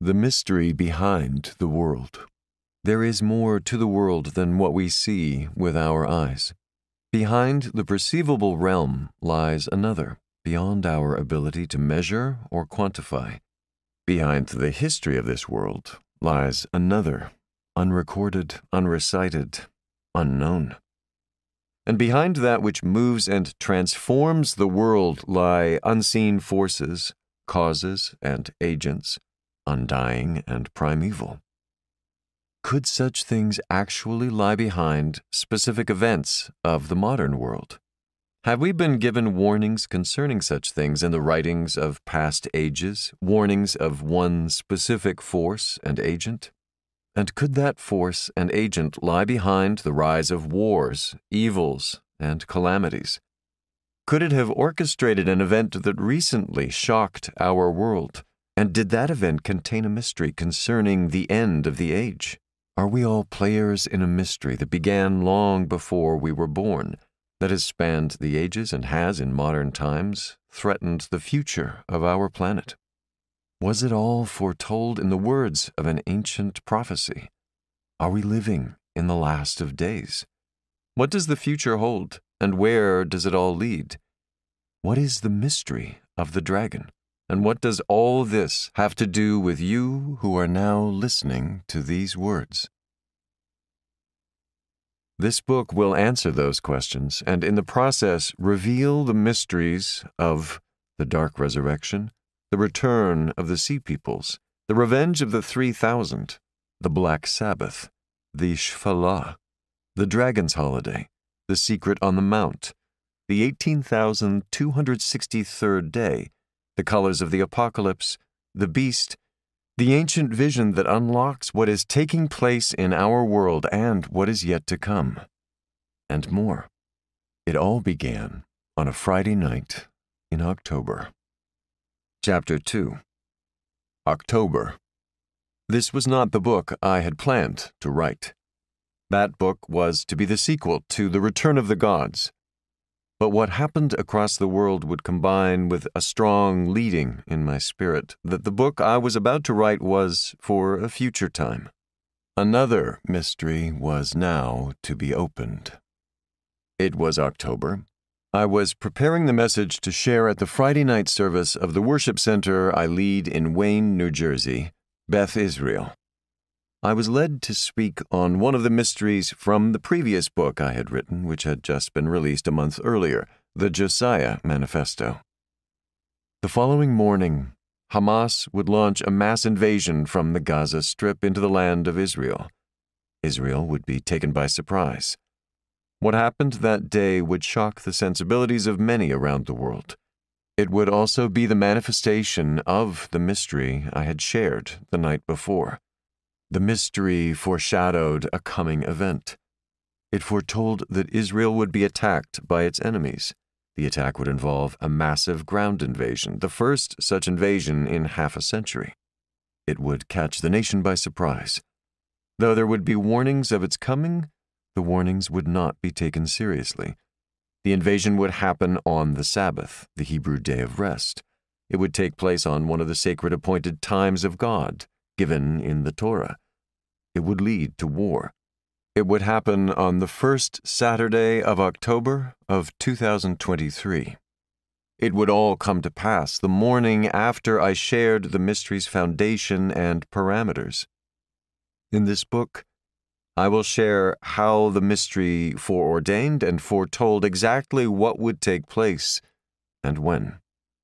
The mystery behind the world. There is more to the world than what we see with our eyes. Behind the perceivable realm lies another, beyond our ability to measure or quantify. Behind the history of this world lies another, unrecorded, unrecited, unknown. And behind that which moves and transforms the world lie unseen forces, causes, and agents, undying and primeval. Could such things actually lie behind specific events of the modern world? Have we been given warnings concerning such things in the writings of past ages, warnings of one specific force and agent? And could that force and agent lie behind the rise of wars, evils, and calamities? Could it have orchestrated an event that recently shocked our world? And did that event contain a mystery concerning the end of the age? Are we all players in a mystery that began long before we were born, that has spanned the ages and has, in modern times, threatened the future of our planet? Was it all foretold in the words of an ancient prophecy? Are we living in the last of days? What does the future hold, and where does it all lead? What is the mystery of the dragon? And what does all this have to do with you who are now listening to these words? This book will answer those questions and in the process reveal the mysteries of the Dark Resurrection, the return of the Sea Peoples, the revenge of the 3,000, the Black Sabbath, the Shephalah, the Dragon's Holiday, the Secret on the Mount, the 18,263rd day, the colors of the apocalypse, the beast, the ancient vision that unlocks what is taking place in our world and what is yet to come, and more. It all began on a Friday night in October. Chapter 2. October. This was not the book I had planned to write. That book was to be the sequel to The Return of the Gods. But what happened across the world would combine with a strong leading in my spirit that the book I was about to write was for a future time. Another mystery was now to be opened. It was October. I was preparing the message to share at the Friday night service of the worship center I lead in Wayne, New Jersey, Beth Israel. I was led to speak on one of the mysteries from the previous book I had written, which had just been released a month earlier, the Josiah Manifesto. The following morning, Hamas would launch a mass invasion from the Gaza Strip into the land of Israel. Israel would be taken by surprise. What happened that day would shock the sensibilities of many around the world. It would also be the manifestation of the mystery I had shared the night before. The mystery foreshadowed a coming event. It foretold that Israel would be attacked by its enemies. The attack would involve a massive ground invasion, the first such invasion in half a century. It would catch the nation by surprise. Though there would be warnings of its coming, the warnings would not be taken seriously. The invasion would happen on the Sabbath, the Hebrew day of rest. It would take place on one of the sacred appointed times of God, given in the Torah. It would lead to war. It would happen on the first Saturday of October of 2023. It would all come to pass the morning after I shared the mystery's foundation and parameters. In this book, I will share how the mystery foreordained and foretold exactly what would take place and when.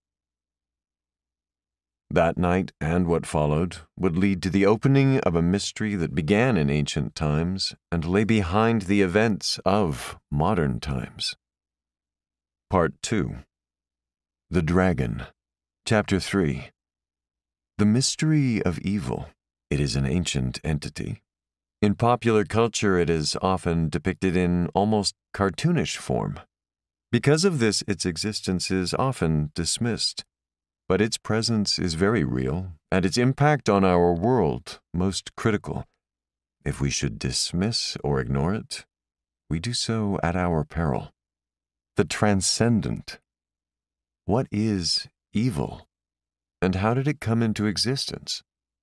That night and what followed would lead to the opening of a mystery that began in ancient times and lay behind the events of modern times. Part 2. The Dragon. Chapter 3. The mystery of evil. It is an ancient entity. In popular culture, it is often depicted in almost cartoonish form. Because of this, its existence is often dismissed. But its presence is very real, and its impact on our world most critical. If we should dismiss or ignore it, we do so at our peril. The transcendent. What is evil, and how did it come into existence?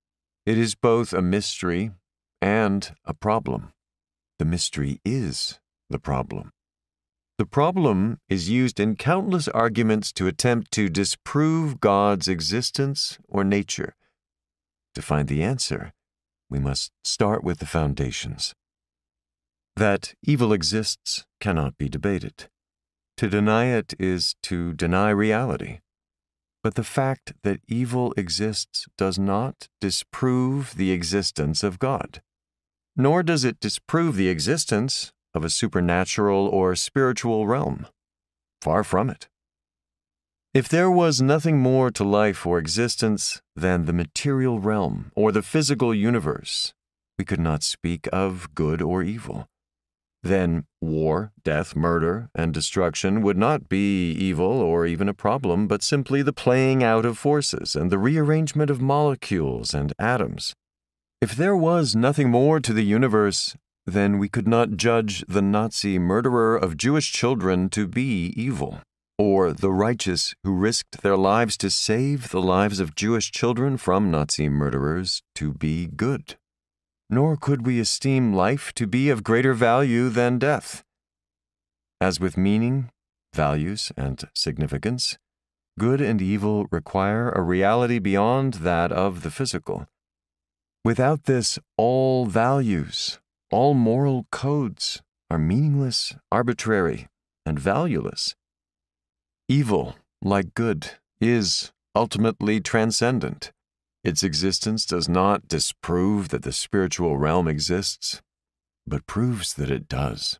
It is both a mystery and a problem. The mystery is the problem. The problem is used in countless arguments to attempt to disprove God's existence or nature. To find the answer, we must start with the foundations. That evil exists cannot be debated. To deny it is to deny reality. But the fact that evil exists does not disprove the existence of God, nor does it disprove the existence of a supernatural or spiritual realm. Far from it. If there was nothing more to life or existence than the material realm or the physical universe, we could not speak of good or evil. Then war, death, murder, and destruction would not be evil or even a problem, but simply the playing out of forces and the rearrangement of molecules and atoms. If there was nothing more to the universe, then we could not judge the Nazi murderer of Jewish children to be evil, or the righteous who risked their lives to save the lives of Jewish children from Nazi murderers to be good. Nor could we esteem life to be of greater value than death. As with meaning, values, and significance, good and evil require a reality beyond that of the physical. Without this, all values, all moral codes are meaningless, arbitrary, and valueless. Evil, like good, is ultimately transcendent. Its existence does not disprove that the spiritual realm exists, but proves that it does.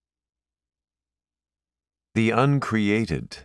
The uncreated.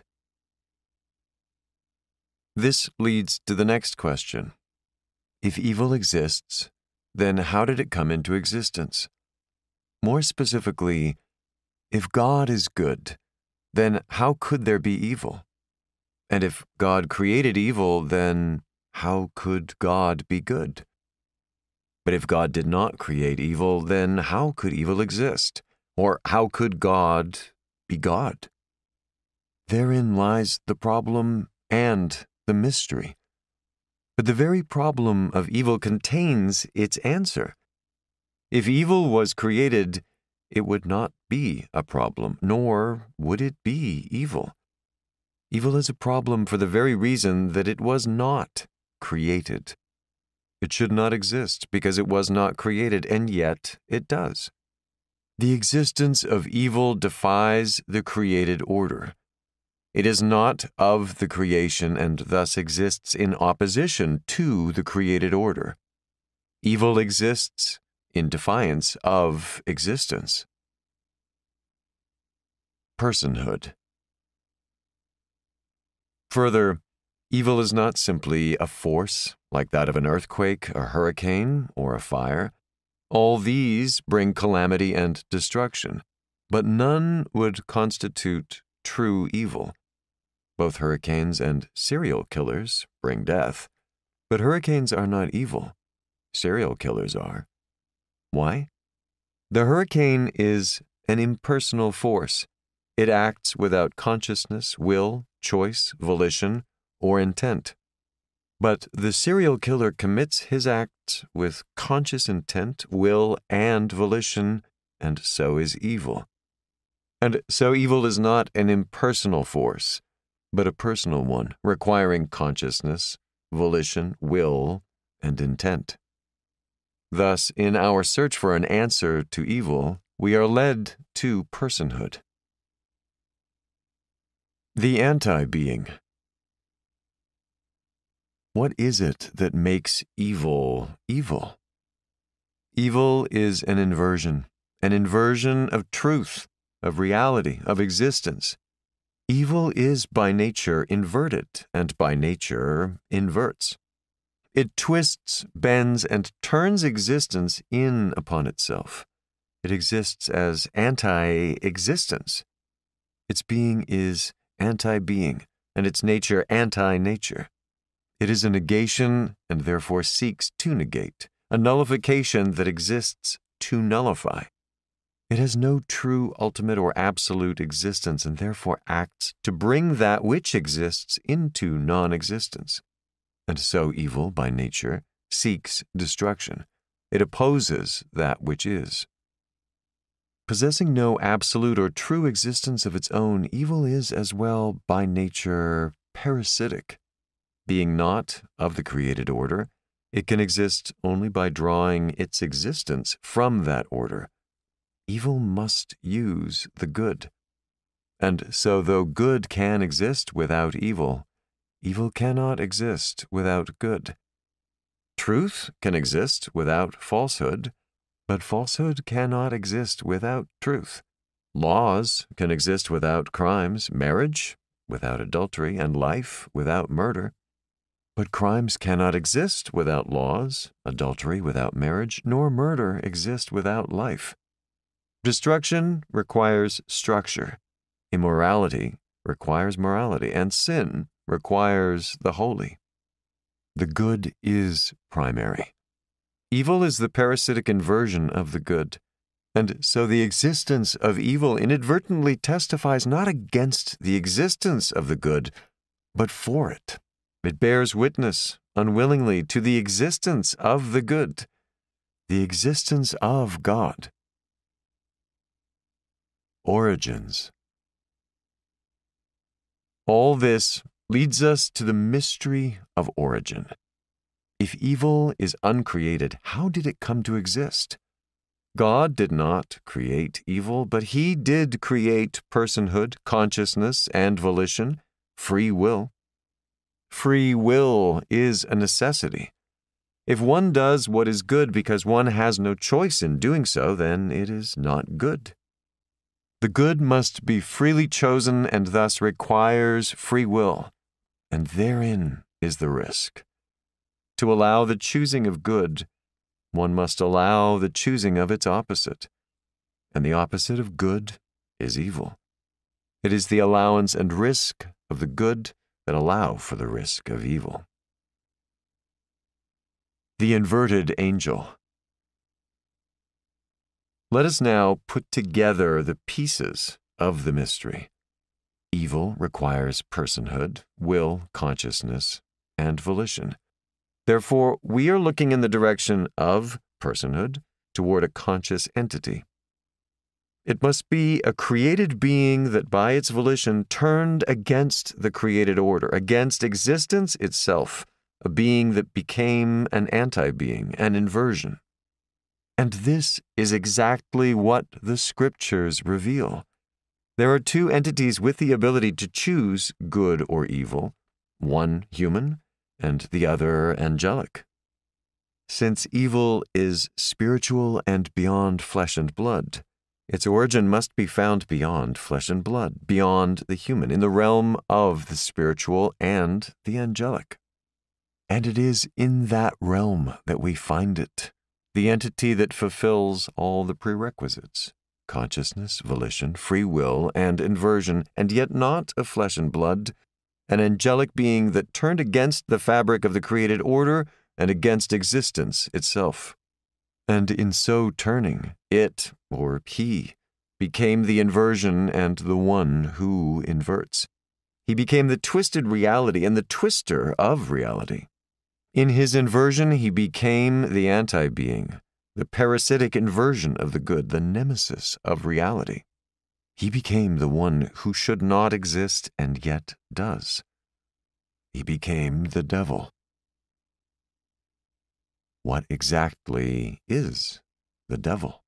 This leads to the next question. If evil exists, then how did it come into existence? More specifically, if God is good, then how could there be evil? And if God created evil, then how could God be good? But if God did not create evil, then how could evil exist? Or how could God be God? Therein lies the problem and the mystery. But the very problem of evil contains its answer. If evil was created, it would not be a problem, nor would it be evil. Evil is a problem for the very reason that it was not created. It should not exist because it was not created, and yet it does. The existence of evil defies the created order. It is not of the creation and thus exists in opposition to the created order. Evil exists in defiance of existence. Personhood. Further, evil is not simply a force like that of an earthquake, a hurricane, or a fire. All these bring calamity and destruction, but none would constitute true evil. Both hurricanes and serial killers bring death, but hurricanes are not evil. Serial killers are. Why? The hurricane is an impersonal force. It acts without consciousness, will, choice, volition, or intent. But the serial killer commits his acts with conscious intent, will, and volition, and so is evil. And so evil is not an impersonal force, but a personal one, requiring consciousness, volition, will, and intent. Thus, in our search for an answer to evil, we are led to personhood. The anti-being. What is it that makes evil evil? Evil is an inversion of truth, of reality, of existence. Evil is by nature inverted, and by nature inverts. It twists, bends, and turns existence in upon itself. It exists as anti-existence. Its being is anti-being, and its nature anti-nature. It is a negation, and therefore seeks to negate, a nullification that exists to nullify. It has no true, ultimate, or absolute existence, and therefore acts to bring that which exists into non-existence. And so evil, by nature, seeks destruction. It opposes that which is. Possessing no absolute or true existence of its own, evil is as well by nature parasitic. Being not of the created order, it can exist only by drawing its existence from that order. Evil must use the good. And so though good can exist without evil, evil cannot exist without good. Truth can exist without falsehood, but falsehood cannot exist without truth. Laws can exist without crimes, marriage without adultery, and life without murder. But crimes cannot exist without laws, adultery without marriage, nor murder exist without life. Destruction requires structure. Immorality requires morality, and sin requires the holy. The good is primary. Evil is the parasitic inversion of the good, and so the existence of evil inadvertently testifies not against the existence of the good, but for it. It bears witness, unwillingly, to the existence of the good, the existence of God. Origins. All this leads us to the mystery of origin. If evil is uncreated, how did it come to exist? God did not create evil, but He did create personhood, consciousness, and volition, free will. Free will is a necessity. If one does what is good because one has no choice in doing so, then it is not good. The good must be freely chosen and thus requires free will, and therein is the risk. To allow the choosing of good, one must allow the choosing of its opposite, and the opposite of good is evil. It is the allowance and risk of the good that allow for the risk of evil. The inverted angel. Let us now put together the pieces of the mystery. Evil requires personhood, will, consciousness, and volition. Therefore, we are looking in the direction of personhood toward a conscious entity. It must be a created being that by its volition turned against the created order, against existence itself, a being that became an anti-being, an inversion. And this is exactly what the Scriptures reveal. There are two entities with the ability to choose good or evil, one human and the other angelic. Since evil is spiritual and beyond flesh and blood, its origin must be found beyond flesh and blood, beyond the human, in the realm of the spiritual and the angelic. And it is in that realm that we find it, the entity that fulfills all the prerequisites: consciousness, volition, free will, and inversion, and yet not of flesh and blood, an angelic being that turned against the fabric of the created order and against existence itself. And in so turning, it, or he, became the inversion and the one who inverts. He became the twisted reality and the twister of reality. In his inversion, he became the anti-being, the parasitic inversion of the good, the nemesis of reality. He became the one who should not exist and yet does. He became the devil. What exactly is the devil?